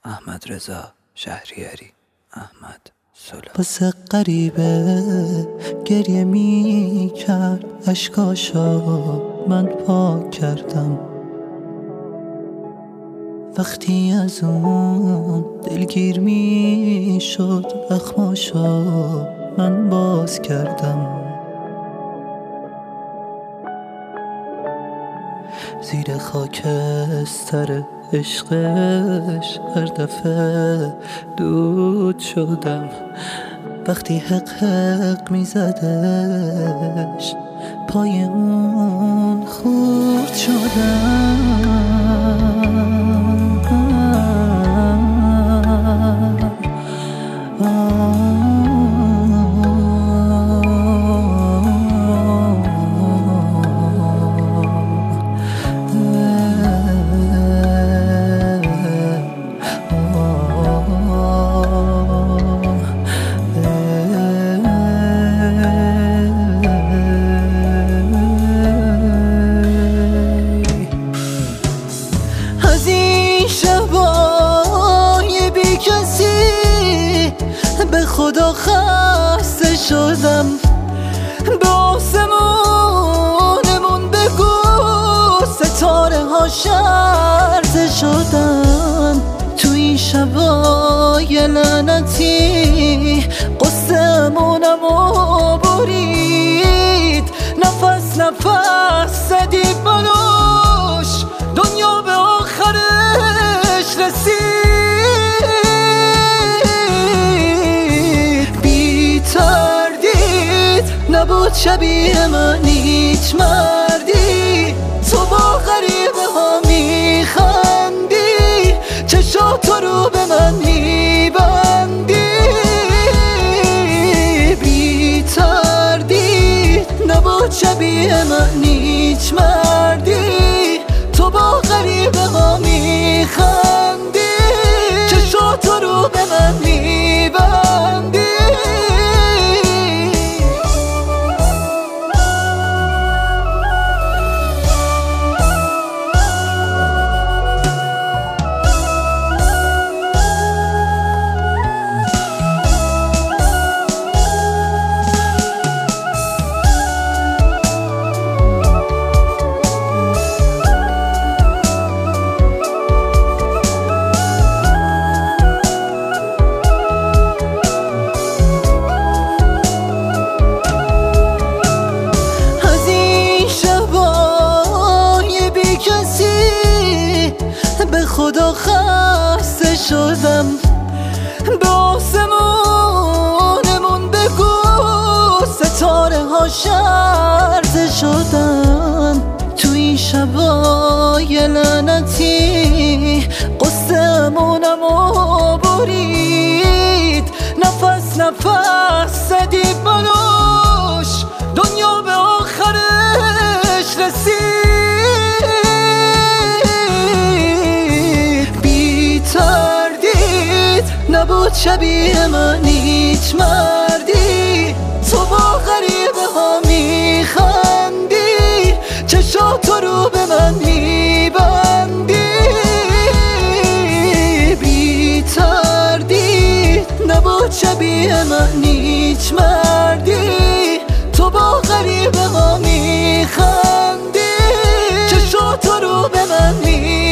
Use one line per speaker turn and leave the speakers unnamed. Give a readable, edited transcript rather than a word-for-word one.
احمد رضا شهریاری. احمد سولا.
واسه غریبه گریه می کرد، اشکاشا من پاک کردم. وقتی از اون دلگیر می شد، اخماشا من باز کردم. زیر خاکستر عشقش هر دفعه دود شدم. وقتی حق حق می زدش پای اون خورد شدم. از این شبای بی کسی به خدا خسته شدم. به آسمونمون بگو ستاره ها شرزه شدن. تو این شبای لعنتی قصه‌مونمو برید. نفس نفس زدی بلوش، دنیا به آخرش رسید. بی تردید نبود شبیه من هیچ مردی. تو با غریبه ها میخندی، چشاتو رو به من میبندی. بی تردید نبود شبیه من هیچ مردی. تو با غریبه ها میخندی، چشاتو رو به من میبندی. به خدا خسته شدم. به آسمونمون بگو ستاره ها شرزه شدن. تو این شبای لعنتی قصه‌مونمو برید. نفس نفس زدی بلوش، دنیا به آخرش رسید. نبود شبیه من هیچ مردی. تو با غریبه ها میخندی، چشاتو رو به من میبندی. بی تردید نبود شبیه من هیچ مردی. تو با غریبه ها میخندی، چشاتو رو به من میبندی.